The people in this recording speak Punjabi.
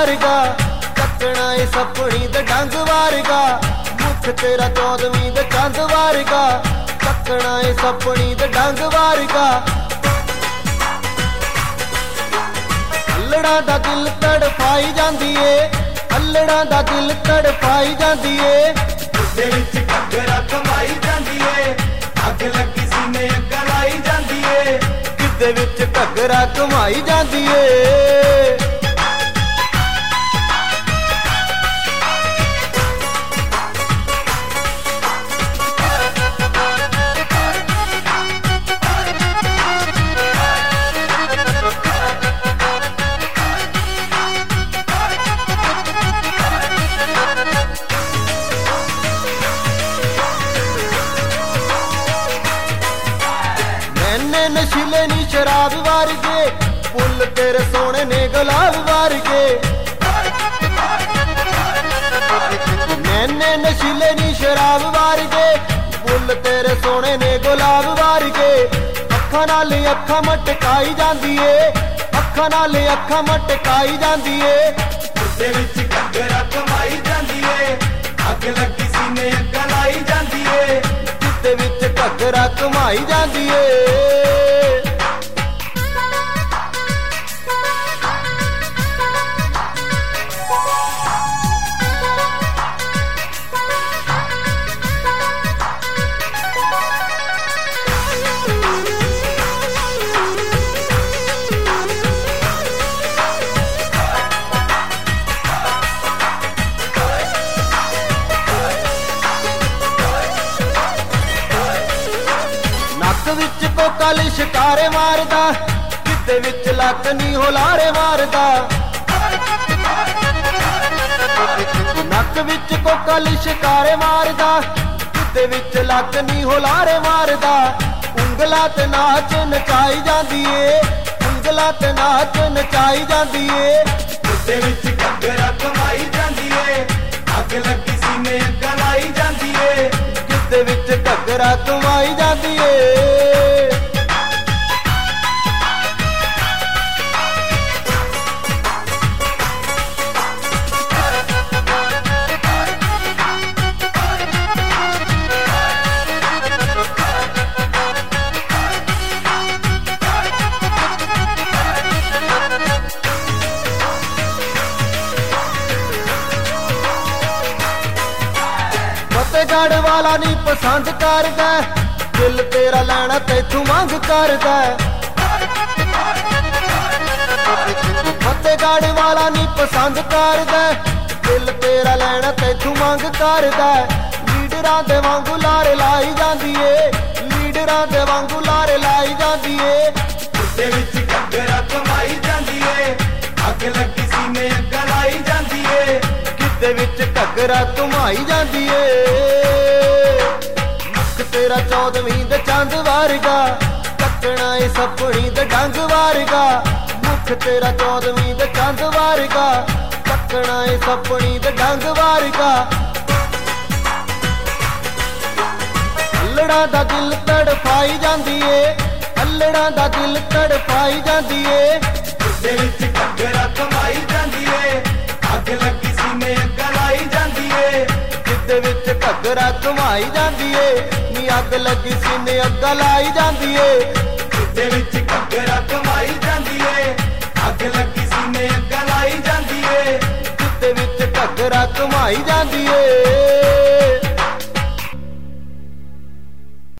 ਵਾਰਗਾ ਚੱਕਣਾ ਏ ਸਪਣੀ ਦੇ ਡੰਗ ਵਾਰਗਾ ਮੁੱਖ ਤੇਰਾ 14ਵੀਂ ਦੇ ਚੰਦ ਵਾਰਗਾ ਚੱਕਣਾ ਏ ਸਪਣੀ ਦੇ ਡੰਗ ਵਾਰਗਾ ਅੱਲੜਾਂ ਦਾ ਦਿਲ ਤੜਫਾਈ ਜਾਂਦੀ ਏ ਅੱਲੜਾਂ ਦਾ ਦਿਲ ਤੜਫਾਈ ਜਾਂਦੀ ਏ ਉਸਦੇ ਵਿੱਚ ਘੱਗਰਾ ਕਮਾਈ ਜਾਂਦੀ ਏ ਅੱਗ ਲੱਗੀ ਸੀਨੇ ਅੱਗ ਲਾਈ ਜਾਂਦੀ ਏ ਗਿੱਧੇ ਵਿੱਚ ਘੱਗਰਾ ਕਮਾਈ ਜਾਂਦੀ ਏ ਨਸ਼ੀਲੇ ਨੀ ਸ਼ਰਾਬ ਵਾਰਗੇ ਫੁੱਲ ਤੇਰੇ ਸੋਹਣੇ ਨੇ ਗੁਲਾਬ ਵਾਰਗੇ ਮੈਨੇ ਨਸ਼ੀਲੇ ਨੀ ਸ਼ਰਾਬ ਵਾਰਗੇ ਫੁੱਲ ਤੇਰੇ ਸੋਹਣੇ ਨੇ ਗੁਲਾਬ ਵਾਰਗੇ ਅੱਖਾਂ ਨਾਲ ਅੱਖਾਂ ਮਟਕਾਈ ਜਾਂਦੀ ਏ ਅੱਖਾਂ ਨਾਲ ਅੱਖਾਂ ਮਟਕਾਈ ਜਾਂਦੀ ਏ ਉਸਦੇ ਵਿੱਚ ਘੱਗਰਾ ਕਮਾਈ ਜਾਂਦੀ ਏ ਅੱਗ ਲੱਗੀ ਸੀਨੇ ਅੱਗ ਲਾਈ ਜਾਂਦੀ ਏ ਜਿੱਦੇ ਵਿੱਚ ਘੱਗਰਾ ਕਮਾਈ ਜਾਂਦੀ ਏ ਵਿੱਚ ਕੋਕਾ ਲਿਸ਼ਕਾਰੇ ਮਾਰਦਾ ਗਿੱਧੇ ਵਿੱਚ ਲੱਕ ਨੀ ਹੁਲਾਰੇ ਮਾਰਦਾ ਨੱਕ ਵਿੱਚ ਕੋਕਾ ਲਿਸ਼ਕਾਰੇ ਮਾਰਦਾ ਗਿੱਧੇ ਵਿੱਚ ਲੱਕ ਨੀ ਹੁਲਾਰੇ ਮਾਰਦਾ ਉਂਗਲਾਂ ਤੇ ਨਾਚ ਨਚਾਈ ਜਾਂਦੀ ਏ ਉਂਗਲਾਂ ਤੇ ਨਾਚ ਨਚਾਈ ਜਾਂਦੀ ਏ ਉਸਦੇ ਵਿੱਚ ਘੱਗਰਾ ਕਮਾਈ ਜਾਂਦੀ ਏ ਅੱਗ ਲੱਗੀ ਸੀਨੇ ਅੱਗ ਲਾਈ ਜਾਂਦੀ ਏ ਗਿੱਧੇ ਵਿੱਚ ਘੱਗਰਾ ਕਮਾਈ ਜਾਂਦੀ ਏ ਗੜ ਵਾਲਾ ਨੀ ਪਸੰਦ ਕਰਦਾ ਦਿਲ ਤੇਰਾ ਲੈਣਾ ਤੈਥੋਂ ਮੰਗ ਕਰਦਾ ਫਤਿਹਗੜ੍ਹ ਵਾਲਾ ਨੀ ਪਸੰਦ ਕਰਦਾ ਦਿਲ ਤੇਰਾ ਲੈਣਾ ਤੈਥੋਂ ਮੰਗ ਕਰਦਾ ਲੀਡਰਾਂ ਦੇ ਵਾਂਗੂ ਲਾਰੇ ਲਾਈ ਜਾਂਦੀ ਏ ਲੀਡਰਾਂ ਦੇ ਵਾਂਗੂ ਲਾਰੇ ਲਾਈ ਜਾਂਦੀ ਏ ਉਸਦੇ ਵਿੱਚ ਘੱਗਰਾ ਕਮਾਈ ਜਾਂਦੀ ਏ ਅੱਗ ਲੱਗੀ ਸੀਨੇ ਅੱਗ ਲਾਈ ਜਾਂਦੀ ਏ ਗਿੱਧੇ ਵਿੱਚ ਘੱਗਰਾ ਕਮਾਈ ਜਾਂਦੀ ਏ ਮੁੱਖ ਤੇਰਾ 14ਵੀਂ ਦੇ ਚੰਦ ਵਾਰਗਾ ਚੱਕਣਾ ਏ ਸਪਣੀ ਦੇ ਡੰਗ ਵਾਰਗਾ ਮੁੱਖ ਤੇਰਾ 14ਵੀਂ ਦੇ ਚੰਦ ਵਾਰਗਾ ਚੱਕਣਾ ਏ ਸਪਣੀ ਦੇ ਡੰਗ ਵਾਰਗਾ ਅੱਲੜਾਂ ਦਾ ਦਿਲ ਤੜਫਾਈ ਜਾਂਦੀ ਏ ਅੱਲੜਾਂ ਦਾ ਦਿਲ ਤੜਫਾਈ ਜਾਂਦੀ ਏ ਉਸਦੇ ਵਿੱਚ ਘੱਗਰਾ ਕਮਾਈ ਜਾਂਦੀ ਏ ਅੱਗ ਲੱਗੀ ਸੀਨੇ ਅੱਗ ਲਾਈ ਜਾਂਦੀ ਏ ਗਿੱਧੇ ਵਿੱਚ ਘੱਗਰਾ ਕਮਾਈ ਜਾਂਦੀ ਏ ਨੀ ਅੱਗ ਲੱਗੀ ਸੀਨੇ ਅੱਗ ਲਾਈ ਜਾਂਦੀ ਏ ਗਿੱਧੇ ਵਿੱਚ ਘੱਗਰਾ ਕਮਾਈ ਜਾਂਦੀ ਏ ਅੱਗ ਲੱਗੀ ਸੀਨੇ ਅੱਗ ਲਾਈ ਜਾਂਦੀ ਏ ਗਿੱਧੇ ਵਿੱਚ ਘੱਗਰਾ ਕਮਾਈ ਜਾਂਦੀ ਏ